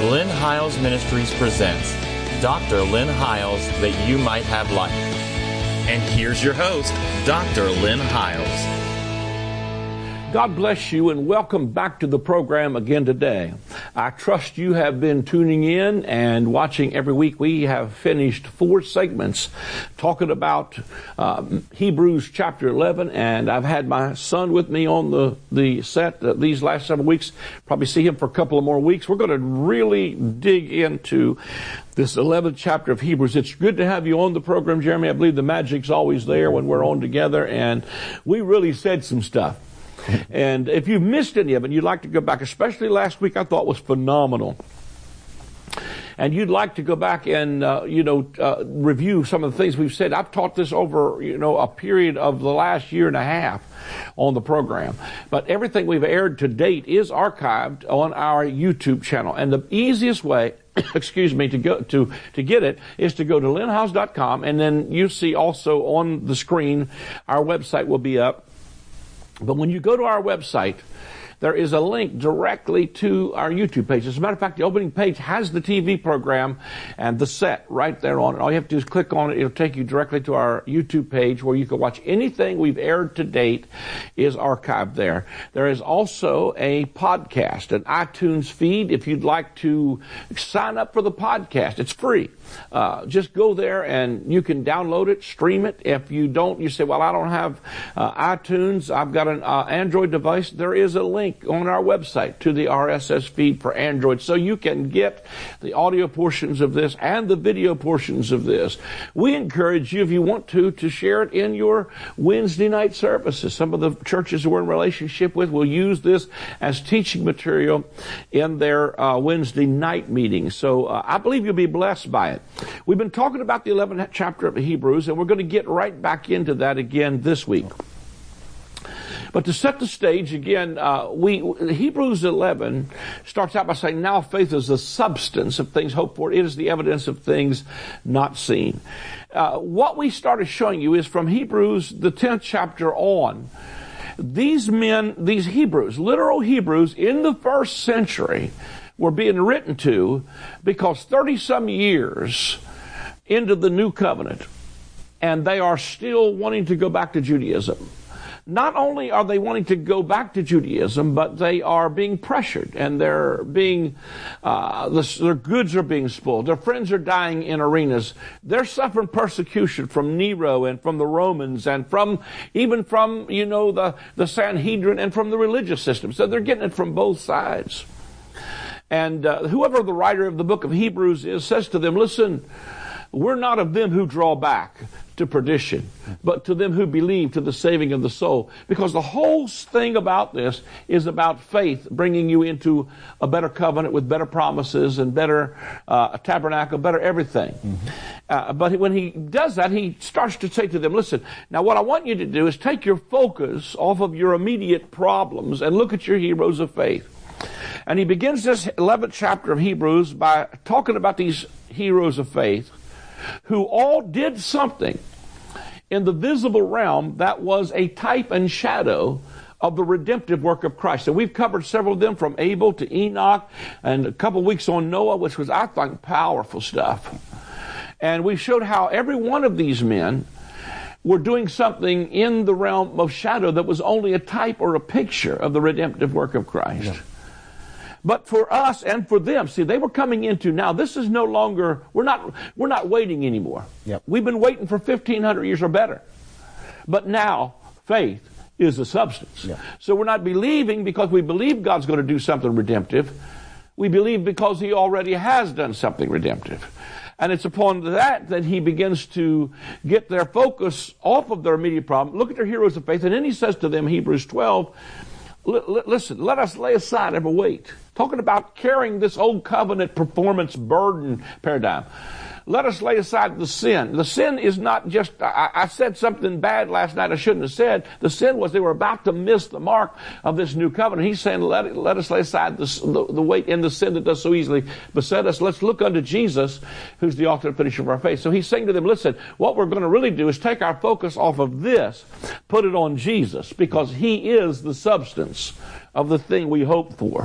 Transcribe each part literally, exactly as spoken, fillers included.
Lynn Hiles Ministries presents Doctor Lynn Hiles, that you might have life. And here's your host, Doctor Lynn Hiles. God bless you and welcome back to the program again today. I trust you have been tuning in and watching every week. We have finished four segments talking about um, Hebrews chapter eleven, and I've had my son with me on the, the set uh, these last several weeks. Probably see him for a couple of more weeks. We're going to really dig into this eleventh chapter of Hebrews. It's good to have you on the program, Jeremy. I believe the magic's always there when we're on together, and we really said some stuff. And if you've missed any of it, you'd like to go back, especially last week I thought was phenomenal, and you'd like to go back and, uh, you know, uh, review some of the things we've said. I've taught this over, you know, a period of the last year and a half on the program. But everything we've aired to date is archived on our YouTube channel. And the easiest way, excuse me, to go to, to get it is to go to lynn hiles dot com, and then you see also on the screen our website will be up. But when you go to our website, there is a link directly to our YouTube page. As a matter of fact, the opening page has the T V program and the set right there on it. All you have to do is click on it. It'll take you directly to our YouTube page where you can watch anything we've aired to date is archived there. There is also a podcast, an iTunes feed. If you'd like to sign up for the podcast, it's free. Uh, just go there and you can download it, stream it. If you don't, you say, well, I don't have uh, iTunes. I've got an uh, Android device. There is a link on our website to the R S S feed for Android, so you can get the audio portions of this and the video portions of this. We encourage you, if you want to, to share it in your Wednesday night services. Some of the churches we're in relationship with will use this as teaching material in their uh, Wednesday night meetings. So uh, I believe you'll be blessed by it. We've been talking about the eleventh chapter of Hebrews, and we're going to get right back into that again this week. But to set the stage again, uh, we Hebrews eleven starts out by saying, now faith is the substance of things hoped for. It is the evidence of things not seen. Uh, what we started showing you is from Hebrews, the tenth chapter on, these men, these Hebrews, literal Hebrews in the first century were being written to because thirty-some years into the new covenant, and they are still wanting to go back to Judaism. Not only are they wanting to go back to Judaism, but they are being pressured, and they're being, uh, the, their goods are being spoiled. Their friends are dying in arenas. They're suffering persecution from Nero and from the Romans and from, even from, you know, the, the Sanhedrin and from the religious system. So they're getting it from both sides. And uh, whoever the writer of the book of Hebrews is says to them, listen, we're not of them who draw back to perdition, but to them who believe to the saving of the soul. Because the whole thing about this is about faith bringing you into a better covenant with better promises and better uh, tabernacle, better everything. Mm-hmm. Uh, but when he does that, he starts to say to them, listen, now what I want you to do is take your focus off of your immediate problems and look at your heroes of faith. And he begins this eleventh chapter of Hebrews by talking about these heroes of faith who all did something in the visible realm that was a type and shadow of the redemptive work of Christ. And we've covered several of them, from Abel to Enoch, and a couple of weeks on Noah, which was, I think, powerful stuff. And we showed how every one of these men were doing something in the realm of shadow that was only a type or a picture of the redemptive work of Christ. Yeah. But for us and for them, see, they were coming into now, this is no longer, we're not, we're not waiting anymore. Yep. We've been waiting for fifteen hundred years or better. But now, faith is the substance. Yep. So we're not believing because we believe God's going to do something redemptive. We believe because He already has done something redemptive. And it's upon that that he begins to get their focus off of their immediate problem. Look at their heroes of faith. And then he says to them, Hebrews twelve, listen, let us lay aside every weight. Talking about carrying this old covenant performance burden paradigm. Let us lay aside the sin. The sin is not just, I, I said something bad last night I shouldn't have said. The sin was they were about to miss the mark of this new covenant. He's saying, let, it, let us lay aside the, the, the weight and the sin that does so easily beset us. Let's look unto Jesus, who's the author and finisher of our faith. So he's saying to them, listen, what we're going to really do is take our focus off of this, put it on Jesus, because he is the substance of the thing we hope for.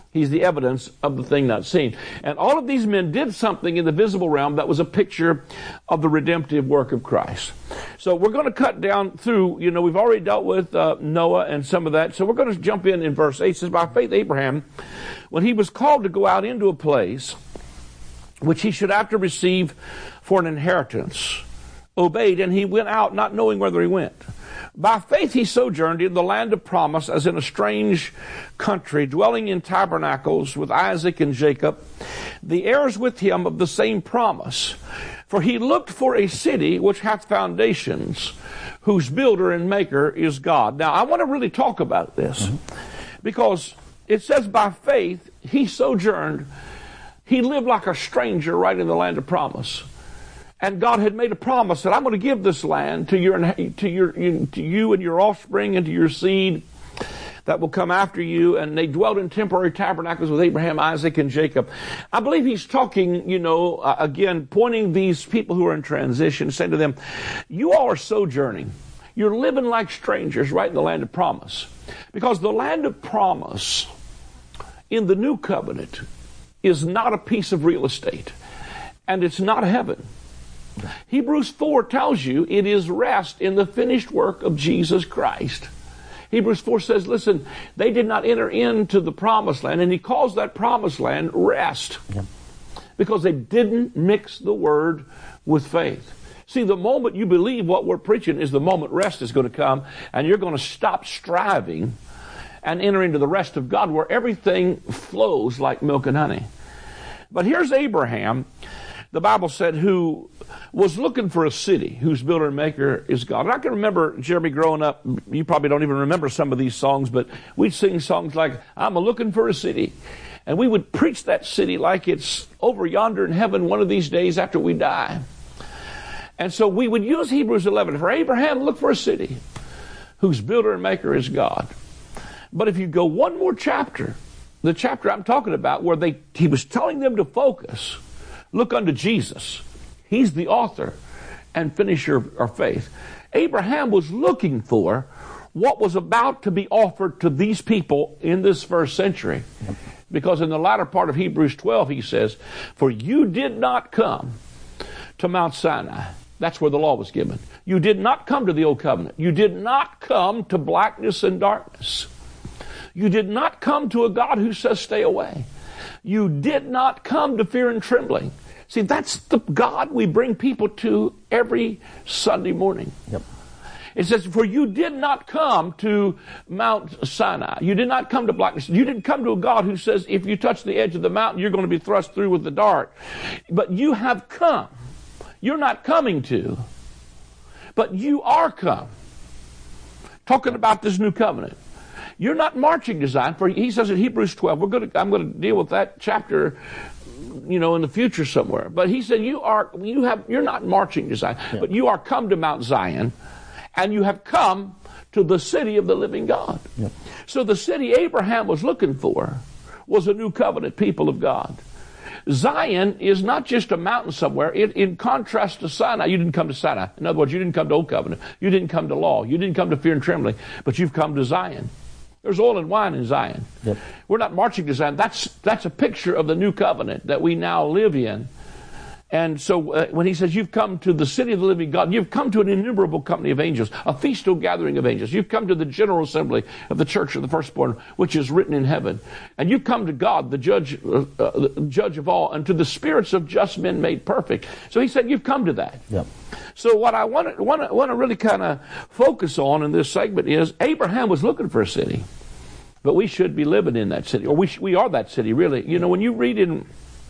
He's the evidence of the thing not seen. And all of these men did something in the visible realm that was a picture of the redemptive work of Christ. So we're going to cut down through, you know, we've already dealt with uh, Noah and some of that. So we're going to jump in in verse eight. It says, by faith Abraham, when he was called to go out into a place which he should after receive for an inheritance, obeyed, and he went out not knowing whither he went. By faith he sojourned in the land of promise as in a strange country, dwelling in tabernacles with Isaac and Jacob, the heirs with him of the same promise. For he looked for a city which hath foundations, whose builder and maker is God. Now I want to really talk about this, mm-hmm. because it says by faith he sojourned. He lived like a stranger right in the land of promise. And God had made a promise that I'm going to give this land to your, to your, to you and your offspring and to your seed that will come after you. And they dwelt in temporary tabernacles with Abraham, Isaac, and Jacob. I believe he's talking, you know, uh, again, pointing these people who are in transition, saying to them, you all are sojourning. You're living like strangers right in the land of promise. Because the land of promise in the new covenant is not a piece of real estate. And it's not heaven. Hebrews four tells you it is rest in the finished work of Jesus Christ. Hebrews four says, listen, they did not enter into the promised land, and he calls that promised land rest. Yep. Because they didn't mix the word with faith. See, the moment you believe what we're preaching is the moment rest is going to come, and you're going to stop striving and enter into the rest of God where everything flows like milk and honey. But here's Abraham, the Bible said, who was looking for a city whose builder and maker is God. And I can remember, Jeremy, growing up, you probably don't even remember some of these songs, but we'd sing songs like, I'm a looking for a city. And we would preach that city like it's over yonder in heaven one of these days after we die. And so we would use Hebrews eleven. For Abraham, look for a city whose builder and maker is God. But if you go one more chapter, the chapter I'm talking about, where they he was telling them to focus, look unto Jesus. He's the author and finisher of our faith. Abraham was looking for what was about to be offered to these people in this first century. Because in the latter part of Hebrews twelve, he says, for you did not come to Mount Sinai. That's where the law was given. You did not come to the old covenant. You did not come to blackness and darkness. You did not come to a God who says stay away. You did not come to fear and trembling. See, that's the God we bring people to every Sunday morning. Yep. It says, for you did not come to Mount Sinai. You did not come to blackness. You didn't come to a God who says if you touch the edge of the mountain, you're going to be thrust through with the dart. But you have come. You're not coming to, but you are come. Talking about this new covenant. You're not marching to Zion, for he says in Hebrews twelve, we're going to, I'm going to deal with that chapter, you know, in the future somewhere. But he said, you are, you have, you're not marching to Zion, yeah. but you are come to Mount Zion, and you have come to the city of the living God. Yeah. So the city Abraham was looking for was a new covenant people of God. Zion is not just a mountain somewhere. It, in contrast to Sinai, you didn't come to Sinai. In other words, you didn't come to Old Covenant. You didn't come to law. You didn't come to fear and trembling. But you've come to Zion. There's oil and wine in Zion. Yep. We're not marching to Zion. That's, that's a picture of the new covenant that we now live in. And so uh, when he says you've come to the city of the living God, you've come to an innumerable company of angels, a feastal gathering of angels. You've come to the general assembly of the church of the firstborn, which is written in heaven. And you've come to God, the judge, uh, uh, the judge of all, and to the spirits of just men made perfect. So he said you've come to that. Yep. So what I want to, want to, want to really kind of focus on in this segment is Abraham was looking for a city, but we should be living in that city, or we sh- we are that city, really. You know, when you read in...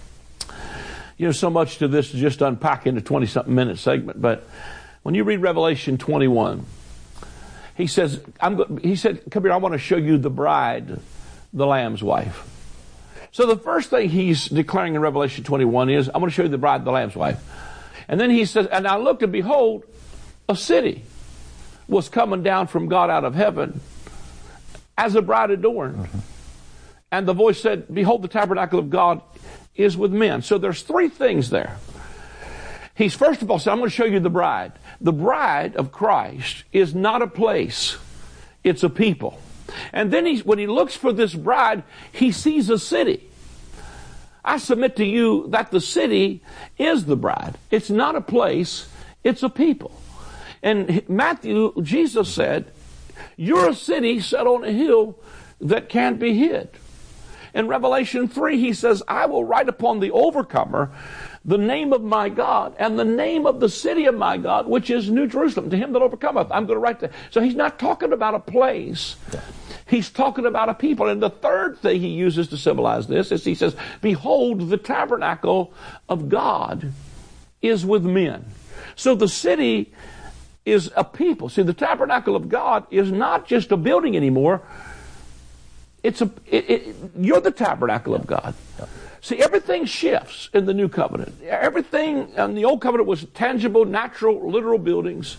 You know, so much to this to just unpack into twenty-something minute segment. But when you read Revelation twenty-one, he says, I'm go- he said, come here, I want to show you the bride, the Lamb's wife. So the first thing he's declaring in Revelation twenty-one is, I'm going to show you the bride, the Lamb's wife. And then he says, and I looked and behold, a city was coming down from God out of heaven as a bride adorned. Mm-hmm. And the voice said, behold, the tabernacle of God is with men. So there's three things there. He's first of all said, I'm going to show you the bride. The bride of Christ is not a place. It's a people. And then he, when he looks for this bride, he sees a city. I submit to you that the city is the bride. It's not a place, it's a people. And Matthew, Jesus said, you're a city set on a hill that can't be hid. In Revelation three, he says, I will write upon the overcomer the name of my God and the name of the city of my God, which is New Jerusalem. To him that overcometh, I'm going to write that. So he's not talking about a place. He's talking about a people. And the third thing he uses to symbolize this is he says, behold, the tabernacle of God is with men. So the city is a people. See, the tabernacle of God is not just a building anymore. It's a, it, it, you're the tabernacle of God. See, everything shifts in the new covenant. Everything in the old covenant was tangible, natural, literal buildings.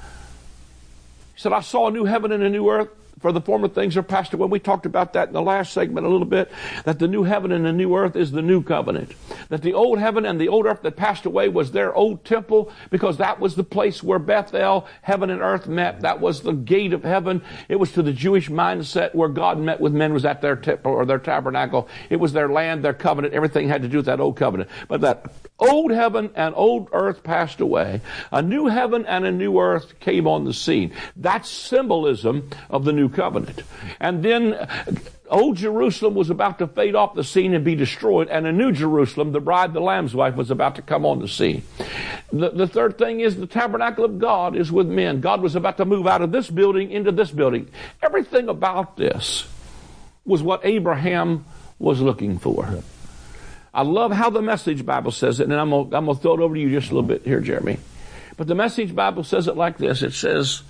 He said, I saw a new heaven and a new earth, for the former things are passed away. We talked about that in the last segment a little bit, that the new heaven and the new earth is the new covenant. That the old heaven and the old earth that passed away was their old temple, because that was the place where Bethel, heaven and earth met. That was the gate of heaven. It was to the Jewish mindset where God met with men, was at their temple or their tabernacle. It was their land, their covenant. Everything had to do with that old covenant. But that old heaven and old earth passed away. A new heaven and a new earth came on the scene. That's symbolism of the new covenant. And then old Jerusalem was about to fade off the scene and be destroyed, and a new Jerusalem, the bride, the Lamb's wife, was about to come on the scene. The, the third thing is the tabernacle of God is with men. God was about to move out of this building into this building. Everything about this was what Abraham was looking for. I love how the Message Bible says it, and I'm going I'm to throw it over to you just a little bit here, Jeremy. But the Message Bible says it like this. It says,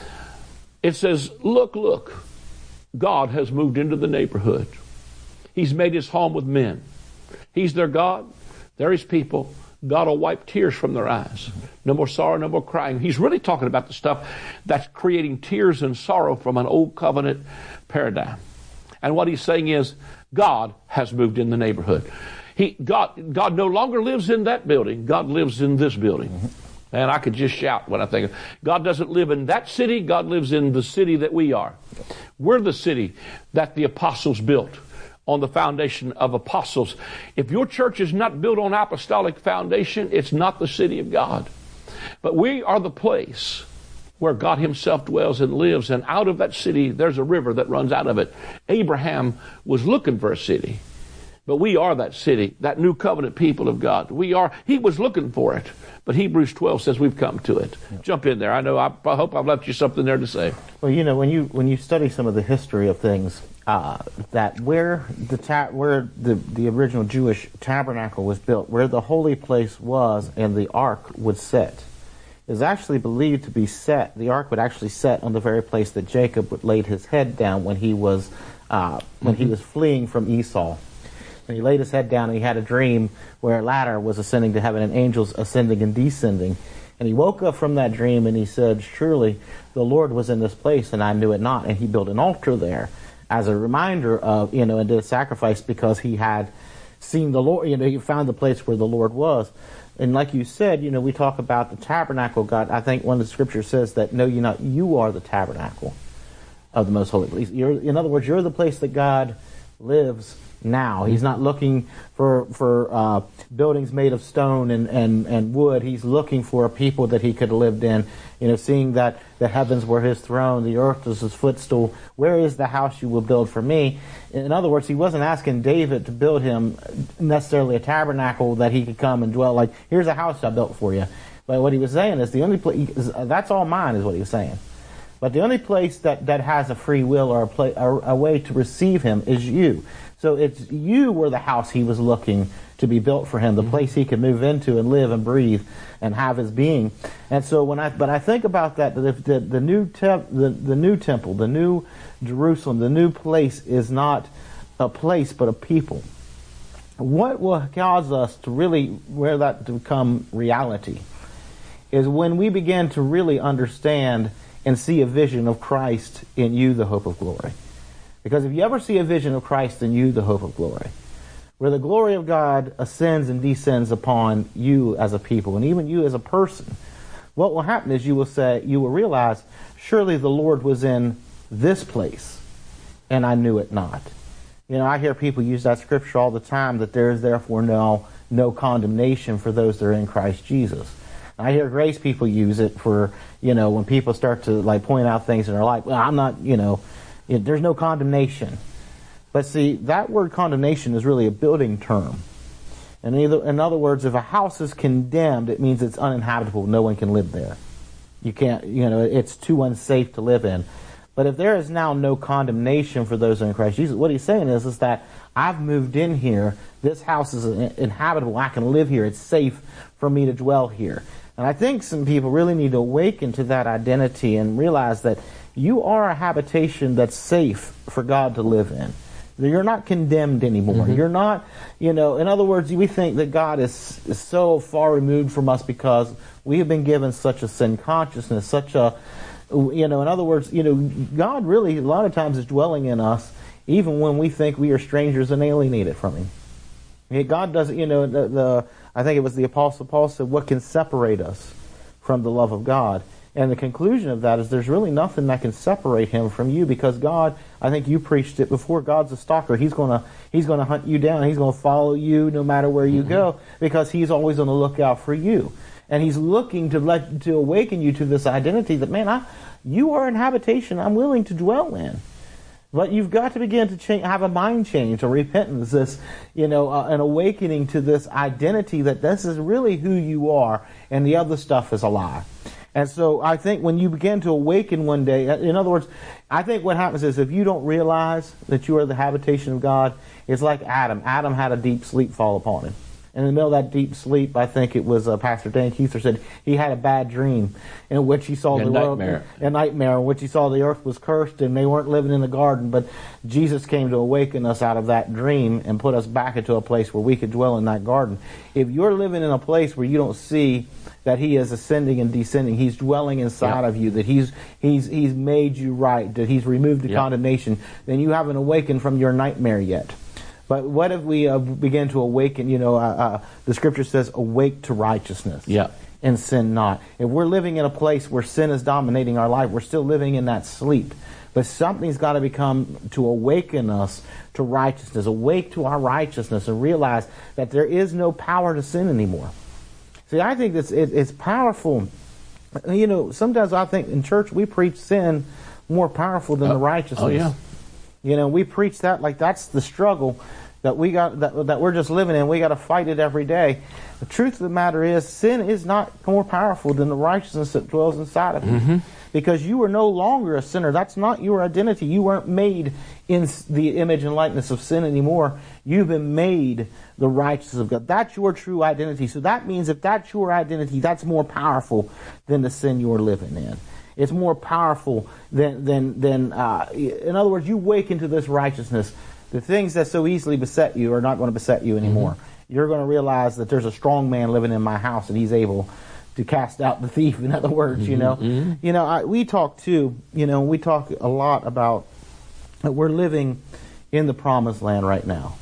It says, look, look, God has moved into the neighborhood. He's made his home with men. He's their God. They're his people. God will wipe tears from their eyes. No more sorrow, no more crying. He's really talking about the stuff that's creating tears and sorrow from an old covenant paradigm. And what he's saying is, God has moved in the neighborhood. He, God, God no longer lives in that building. God lives in this building. Mm-hmm. And I could just shout when I think of God doesn't live in that city. God lives in the city that we are. We're the city that the apostles built on the foundation of apostles. If your church is not built on apostolic foundation, it's not the city of God. But we are the place where God himself dwells and lives. And out of that city, there's a river that runs out of it. Abraham was looking for a city. But we are that city, that new covenant people of God. We are, he was looking for it. But Hebrews twelve says we've come to it. Yeah. Jump in there. I know, I, I hope I've left you something there to say. Well, you know, when you when you study some of the history of things, uh, that where the ta- where the, the original Jewish tabernacle was built, where the holy place was and the ark would sit, is actually believed to be set, the ark would actually set on the very place that Jacob would laid his head down when he was, uh, when mm-hmm. he was fleeing from Esau. And he laid his head down and he had a dream where a ladder was ascending to heaven and angels ascending and descending. And he woke up from that dream and he said, surely the Lord was in this place and I knew it not. And he built an altar there as a reminder of, you know, and did a sacrifice because he had seen the Lord, you know, he found the place where the Lord was. And like you said, you know, we talk about the tabernacle, God. I think one of the scriptures says that, no, you're not, you are the tabernacle of the most holy place. You're, in other words, you're the place that God lives now. He's not looking for for uh, buildings made of stone and, and, and wood. He's looking for a people that he could have lived in. You know, seeing that the heavens were his throne, the earth was his footstool. Where is the house you will build for me? In other words, he wasn't asking David to build him necessarily a tabernacle that he could come and dwell. Like, here's a house I built for you. But what he was saying is the only place, that's all mine, is what he was saying. But the only place that, that has a free will or a, play, a, a way to receive him is you. So it's you were the house he was looking to be built for him, the place he could move into and live and breathe and have his being. And so when I, but I think about that, the, the, the new temp, the, the new temple, the new Jerusalem, the new place is not a place but a people. What will cause us to really, where that to become reality, is when we begin to really understand and see a vision of Christ in you, the hope of glory. Because if you ever see a vision of Christ in you, the hope of glory, where the glory of God ascends and descends upon you as a people, and even you as a person, what will happen is you will say, you will realize, surely the Lord was in this place. and I knew it not. You know, I hear people use that scripture all the time, that there is therefore no, no condemnation for those that are in Christ Jesus. And I hear grace people use it for, you know, when people start to like point out things and are like, well, I'm not, you know, it, there's no condemnation. But see, that word condemnation is really a building term. And either, in other words, if a house is condemned, it means it's uninhabitable. No one can live there. You can't, you know, it's too unsafe to live in. But if there is now no condemnation for those in Christ Jesus, what he's saying is, is that I've moved in here. This house is inhabitable. I can live here. It's safe for me to dwell here. And I think some people really need to awaken to that identity and realize that you are a habitation that's safe for God to live in. You're not condemned anymore. Mm-hmm. You're not, you know, in other words, we think that God is, is so far removed from us because we have been given such a sin consciousness, such a, you know, in other words, you know, God really a lot of times is dwelling in us even when we think we are strangers and alienated from Him. God doesn't, you know, the, the I think it was the Apostle Paul said, what can separate us from the love of God? And the conclusion of that is there's really nothing that can separate Him from you, because God, I think you preached it before, God's a stalker. He's gonna He's gonna hunt you down. He's gonna follow you no matter where you mm-hmm. go, because He's always on the lookout for you. And He's looking to let to awaken you to this identity that, man, I you are an habitation I'm willing to dwell in. But you've got to begin to change, have a mind change, a repentance, this, you know, uh, an awakening to this identity that this is really who you are, and the other stuff is a lie. And so I think when you begin to awaken one day, in other words, I think what happens is if you don't realize that you are the habitation of God, it's like Adam. Adam had a deep sleep fall upon him. In the middle of that deep sleep, I think it was uh, Pastor Dan Keither said he had a bad dream in which he saw a the nightmare. world, a nightmare in which he saw the earth was cursed and they weren't living in the garden. But Jesus came to awaken us out of that dream and put us back into a place where we could dwell in that garden. If you're living in a place where you don't see that He is ascending and descending, He's dwelling inside yep. of you, that He's He's He's made you right, that He's removed the yep. condemnation, then you haven't awakened from your nightmare yet. But what if we uh, begin to awaken, you know, uh, uh, the scripture says, awake to righteousness yeah. and sin not. If we're living in a place where sin is dominating our life, we're still living in that sleep. But something's got to become to awaken us to righteousness, awake to our righteousness, and realize that there is no power to sin anymore. See, I think it's, it, it's powerful. You know, sometimes I think in church we preach sin more powerful than oh. the righteousness. Oh, yeah. You know, we preach that like that's the struggle that we got, that, that we're just living in. We got to fight it every day. The truth of the matter is, sin is not more powerful than the righteousness that dwells inside of you. Mm-hmm. Because you are no longer a sinner. That's not your identity. You weren't made in the image and likeness of sin anymore. You've been made the righteousness of God. That's your true identity. So that means if that's your identity, that's more powerful than the sin you're living in. It's more powerful than, than, than uh, in other words, you wake into this righteousness. The things that so easily beset you are not going to beset you anymore. Mm-hmm. You're going to realize that there's a strong man living in my house and he's able to cast out the thief. In other words, mm-hmm. you know, mm-hmm. you know, I, we talk too, you know, we talk a lot about that we're living in the promised land right now.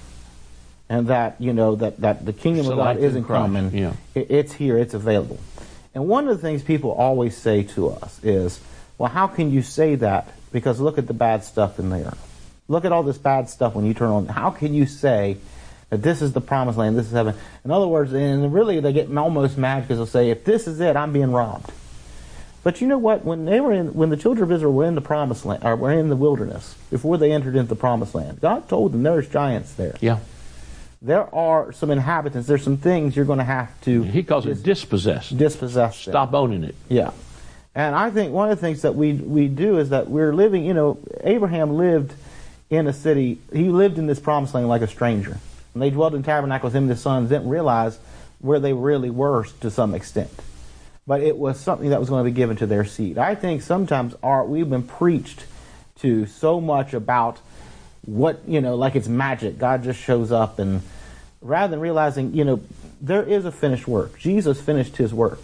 And that, you know, that, that the kingdom of God isn't coming. Yeah. It, it's here. It's available. And one of the things people always say to us is, well, how can you say that? Because look at the bad stuff in there. Look at all this bad stuff when you turn on. How can you say that this is the promised land, this is heaven? In other words, and really they get almost mad because they'll say, if this is it, I'm being robbed. But you know what? When they were in, when the children of Israel were in the promised land, or were in the wilderness, before they entered into the promised land, God told them there's giants there. Yeah. There are some inhabitants. There's some things you're going to have to... He calls it dispossess. Dispossess. Stop owning it. Yeah. And I think one of the things that we we do is that we're living, you know, Abraham lived in a city, he lived in this promised land like a stranger. And they dwelled in tabernacles, him and his sons didn't realize where they really were to some extent. But it was something that was going to be given to their seed. I think sometimes our, we've been preached to so much about what, you know, like it's magic. God just shows up, and rather than realizing, you know, there is a finished work. Jesus finished his work.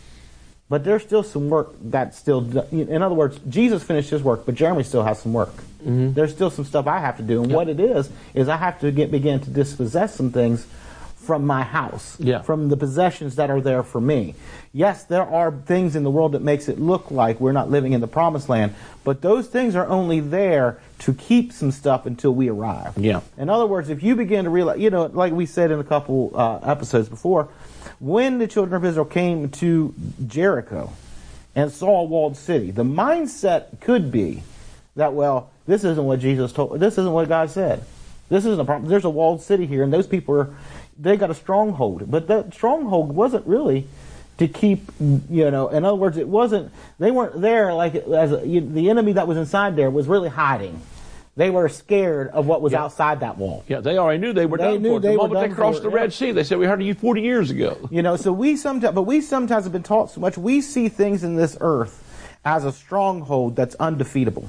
But there's still some work that's still, in other words, Jesus finished his work, but Jeremy still has some work. Mm-hmm. There's still some stuff I have to do. And yep. what it is, is I have to get, begin to dispossess some things from my house, yeah. from the possessions that are there for me. Yes, there are things in the world that makes it look like we're not living in the promised land, but those things are only there to keep some stuff until we arrive. Yeah. In other words, if you begin to realize, you know, like we said in a couple uh, episodes before, when the children of Israel came to Jericho and saw a walled city, the mindset could be that, well, this isn't what Jesus told, this isn't what God said. This isn't a problem. There's a walled city here, and those people are, they got a stronghold. But that stronghold wasn't really to keep, you know, in other words, it wasn't, they weren't there like as a, you, the enemy that was inside there was really hiding. They were scared of what was yeah. outside that wall. Yeah, they already knew they were they done knew for it. The they moment were they crossed for the it, Red yeah. Sea, they said, we heard of you forty years ago. You know, so we sometimes, but we sometimes have been taught so much, we see things in this earth as a stronghold that's undefeatable.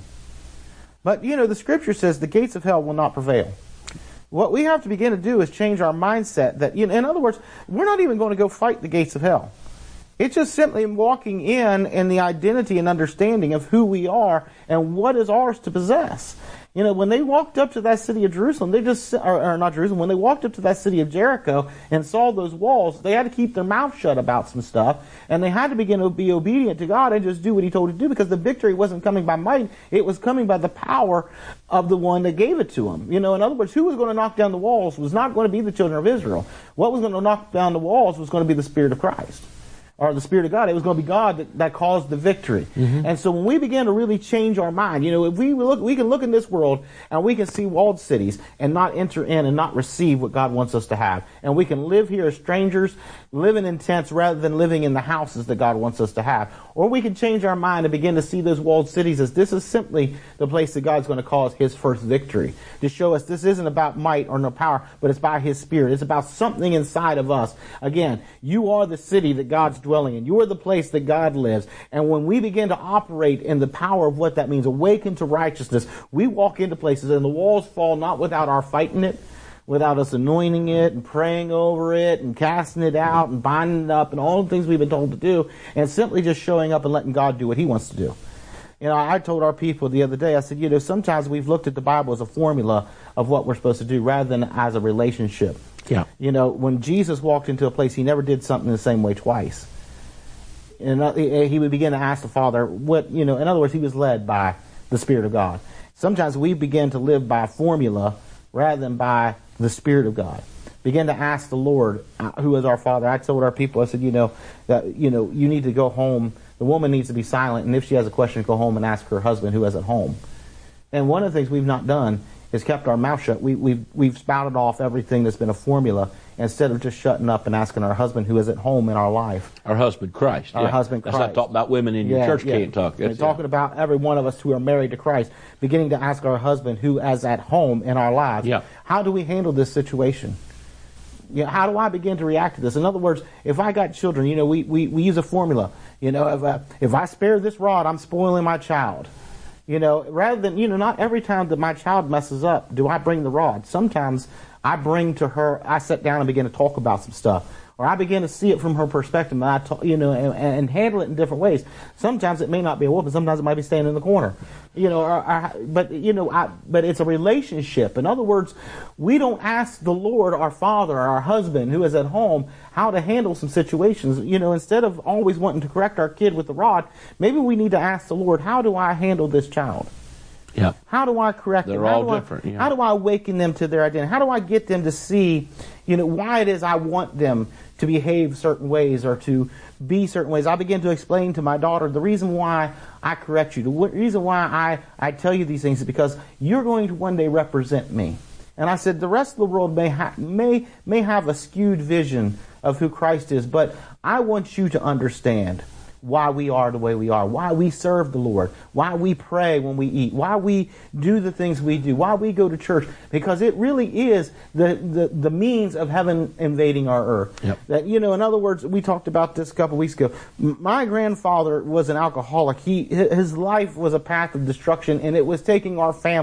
But, you know, the scripture says the gates of hell will not prevail. What we have to begin to do is change our mindset that, you know, in other words, we're not even going to go fight the gates of hell. It's just simply walking in in the identity and understanding of who we are and what is ours to possess. You know, when they walked up to that city of Jerusalem, they just, or, or not Jerusalem, when they walked up to that city of Jericho and saw those walls, they had to keep their mouth shut about some stuff, and they had to begin to be obedient to God and just do what He told them to do, because the victory wasn't coming by might, it was coming by the power of the one that gave it to them. You know, in other words, who was going to knock down the walls was not going to be the children of Israel. What was going to knock down the walls was going to be the Spirit of Christ. Or the Spirit of God. It was going to be God that, that caused the victory. Mm-hmm. And so when we begin to really change our mind, you know, if we look, we can look in this world and we can see walled cities and not enter in and not receive what God wants us to have. And we can live here as strangers, living in tents rather than living in the houses that God wants us to have. Or we can change our mind and begin to see those walled cities as this is simply the place that God's going to cause His first victory. To show us this isn't about might or no power, but it's by His Spirit. It's about something inside of us. Again, you are the city that God's dwelling in. You are the place that God lives. And when we begin to operate in the power of what that means, awaken to righteousness, we walk into places and the walls fall not without our fighting it, without us anointing it and praying over it and casting it out and binding it up and all the things we've been told to do, and simply just showing up and letting God do what He wants to do. You know, I told our people the other day, I said, you know, sometimes we've looked at the Bible as a formula of what we're supposed to do rather than as a relationship. Yeah. You know, when Jesus walked into a place, He never did something the same way twice. And He would begin to ask the Father, what, you know, in other words, He was led by the Spirit of God. Sometimes we begin to live by a formula rather than by the Spirit of God. Begin to ask the Lord, uh, who is our Father. I told our people, I said, you know, that, you know, you need to go home. The woman needs to be silent, and if she has a question, go home and ask her husband who is at home. And one of the things we've not done is kept our mouth shut. We, we've, we've spouted off everything that's been a formula instead of just shutting up and asking our husband who is at home in our life. Our husband Christ. Our yeah. husband Christ. That's not talking about women in your yeah, church yeah. can't talk. That's, talking yeah. about every one of us who are married to Christ, beginning to ask our husband who is at home in our lives, yeah. how do we handle this situation? You know, how do I begin to react to this? In other words, if I got children, you know, we, we, we use a formula. You know, if I, if I spare this rod, I'm spoiling my child. You know, rather than, you know, not every time that my child messes up do I bring the rod. Sometimes I bring to her, I sit down and begin to talk about some stuff. Or I begin to see it from her perspective, and I talk, you know, and, and handle it in different ways. Sometimes it may not be a whooping. Sometimes it might be staying in the corner, you know. Or, or, but you know, I, but it's a relationship. In other words, we don't ask the Lord, our Father, our husband, who is at home, how to handle some situations. You know, instead of always wanting to correct our kid with the rod, maybe we need to ask the Lord, how do I handle this child? Yeah. How do I correct They're them? How all do different. I, Yeah. How do I awaken them to their identity? How do I get them to see, you know, why it is I want them to behave certain ways or to be certain ways? I begin to explain to my daughter the reason why I correct you, the reason why I, I tell you these things is because you're going to one day represent me. And I said the rest of the world may ha- may may have a skewed vision of who Christ is, but I want you to understand why we are the way we are, why we serve the Lord, why we pray when we eat, why we do the things we do, why we go to church, because it really is the, the, the means of heaven invading our earth. Yep. That, you know, in other words, we talked about this a couple weeks ago. My grandfather was an alcoholic. He, his life was a path of destruction, and it was taking our family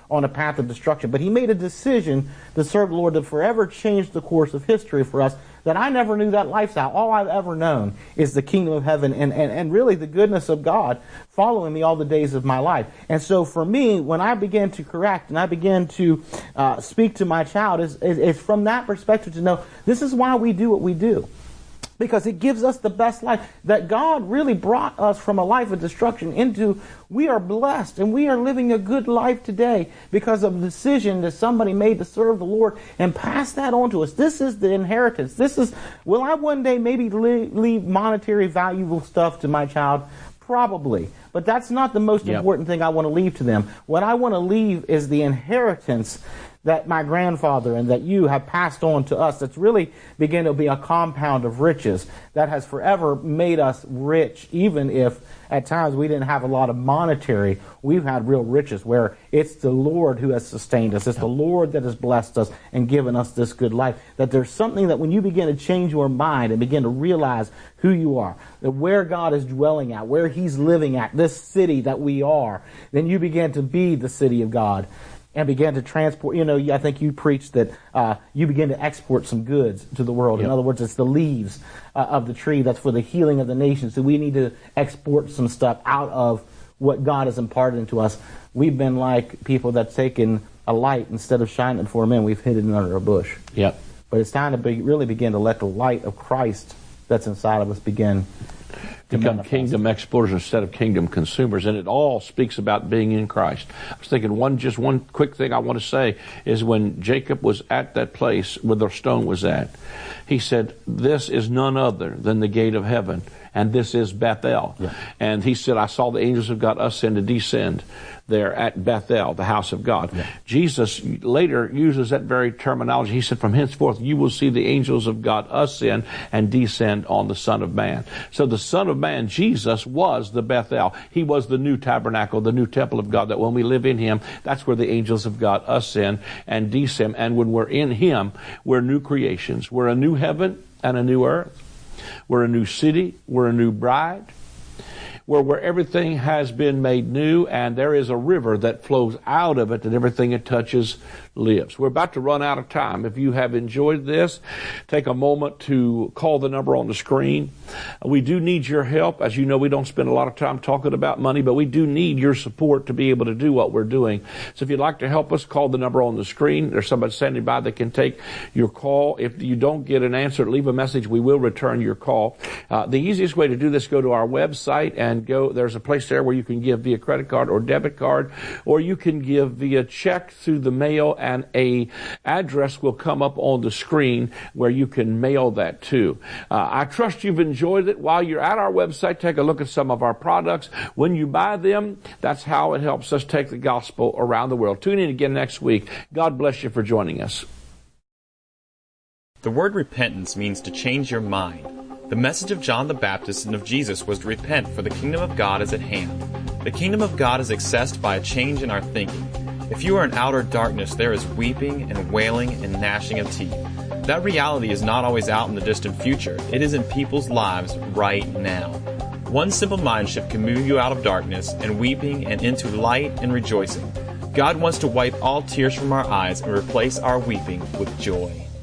on a path of destruction. But he made a decision to serve the Lord that forever changed the course of history for us, that I never knew that lifestyle. All I've ever known is the kingdom of heaven and, and, and really the goodness of God following me all the days of my life. And so for me, when I began to correct and I began to uh, speak to my child, is is from that perspective to know this is why we do what we do. Because it gives us the best life. That God really brought us from a life of destruction into, we are blessed and we are living a good life today because of the decision that somebody made to serve the Lord and pass that on to us. This is the inheritance. This is, will I one day maybe leave, leave monetary valuable stuff to my child? Probably. But that's not the most yep. important thing I want to leave to them. What I want to leave is the inheritance that my grandfather and that you have passed on to us, that's really beginning to be a compound of riches that has forever made us rich, even if at times we didn't have a lot of monetary. We've had real riches where it's the Lord who has sustained us. It's the Lord that has blessed us and given us this good life. That there's something that when you begin to change your mind and begin to realize who you are, that where God is dwelling at, where He's living at, this city that we are, then you begin to be the city of God. And began to transport, you know, I think you preached that uh, you begin to export some goods to the world. Yep. In other words, it's the leaves uh, of the tree that's for the healing of the nation. So we need to export some stuff out of what God has imparted into us. We've been like people that's taken a light, instead of shining it before men, we've hidden it under a bush. Yep. But it's time to be, really begin to let the light of Christ that's inside of us begin become kingdom exporters instead of kingdom consumers. And it all speaks about being in Christ. I was thinking one, just one quick thing I want to say is when Jacob was at that place where the stone was at, he said, this is none other than the gate of heaven, and this is Bethel. Yeah. And he said, I saw the angels of God ascend and descend there at Bethel, the house of God. Yeah. Jesus later uses that very terminology. He said, from henceforth you will see the angels of God ascend and descend on the Son of Man. So the Son of Man, Jesus, was the Bethel. He was the new tabernacle, the new temple of God, that when we live in Him, that's where the angels of God ascend and descend. And when we're in Him, we're new creations. We're a new heaven and a new earth. We're a new city. We're a new bride. Where, where everything has been made new, and there is a river that flows out of it, that everything it touches lives. We're about to run out of time. If you have enjoyed this, take a moment to call the number on the screen. We do need your help. As you know, we don't spend a lot of time talking about money, but we do need your support to be able to do what we're doing. So if you'd like to help us, call the number on the screen. There's somebody standing by that can take your call. If you don't get an answer, leave a message. We will return your call. Uh, the easiest way to do this, go to our website and go. There's a place there where you can give via credit card or debit card, or you can give via check through the mail, and a address will come up on the screen where you can mail that to. Uh, I trust you've enjoyed it. While you're at our website, take a look at some of our products. When you buy them, that's how it helps us take the gospel around the world. Tune in again next week. God bless you for joining us. The word repentance means to change your mind. The message of John the Baptist and of Jesus was to repent, for the kingdom of God is at hand. The kingdom of God is accessed by a change in our thinking. If you are in outer darkness, there is weeping and wailing and gnashing of teeth. That reality is not always out in the distant future. It is in people's lives right now. One simple mind shift can move you out of darkness and weeping and into light and rejoicing. God wants to wipe all tears from our eyes and replace our weeping with joy.